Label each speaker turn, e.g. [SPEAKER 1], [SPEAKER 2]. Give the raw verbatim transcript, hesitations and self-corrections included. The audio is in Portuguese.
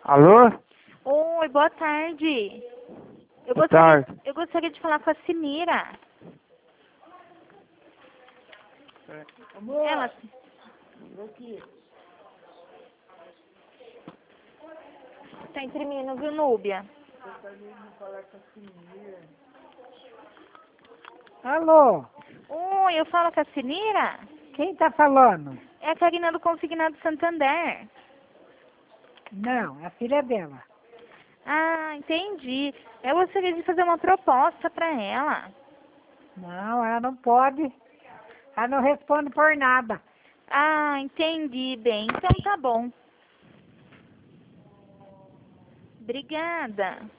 [SPEAKER 1] Alô?
[SPEAKER 2] Oi, boa tarde. Eu
[SPEAKER 1] Boa
[SPEAKER 2] gostaria,
[SPEAKER 1] tarde.
[SPEAKER 2] eu gostaria de falar com a Sinira. Ela... Tá imprimindo, viu, Núbia?
[SPEAKER 3] Alô,
[SPEAKER 2] Oi, eu falo com a Sinira?
[SPEAKER 3] quem tá falando?
[SPEAKER 2] É a Karina do Consignado Santander.
[SPEAKER 3] Não, é a filha dela.
[SPEAKER 2] Ah, entendi. Eu gostaria de fazer uma proposta para ela.
[SPEAKER 3] Não, ela não pode. Ela não responde por nada.
[SPEAKER 2] Ah, entendi bem. Então tá bom. Obrigada.